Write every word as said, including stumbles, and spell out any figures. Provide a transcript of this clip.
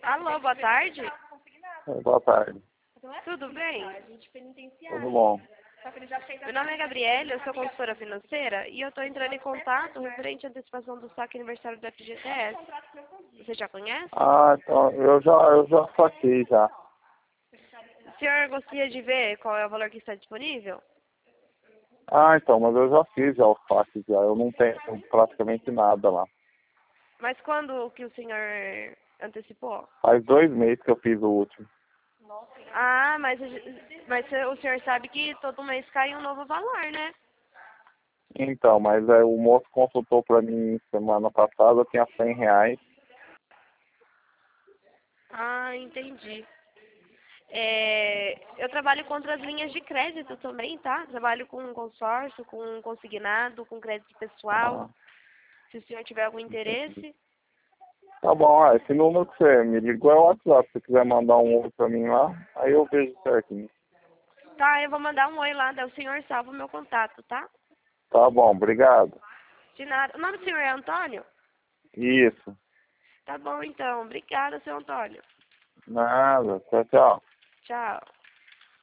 Alô, boa tarde. É, boa tarde. Tudo bem? Tudo bom? Meu nome é Gabriela, eu sou consultora financeira e eu estou entrando em contato referente à antecipação do saque aniversário do F G T S. Você já conhece? Ah, então, eu já, eu já saquei já. O senhor gostaria de ver qual é o valor que está disponível? Ah, então, mas eu já fiz já o saque já. Eu não tenho praticamente nada lá. Mas quando que o senhor antecipou? Faz dois meses que eu fiz o último. Ah, mas, mas o senhor sabe que todo mês cai um novo valor, né? Então, mas é, o moço consultou pra mim semana passada, eu tinha cem reais. Ah, entendi. É, eu trabalho com outras linhas de crédito também, tá? Trabalho com consórcio, com consignado, com crédito pessoal. Ah, Se o senhor tiver algum entendi. interesse. Tá bom, ah, esse número que você me ligou é o WhatsApp. Se você quiser mandar um outro pra mim lá, aí eu vejo certinho. Tá, eu vou mandar um oi lá, daí o senhor salva o meu contato, tá? Tá bom, obrigado. De nada. O nome do senhor é Antônio? Isso. Tá bom, então. Obrigada, seu Antônio. Nada. Tchau, tchau. Tchau.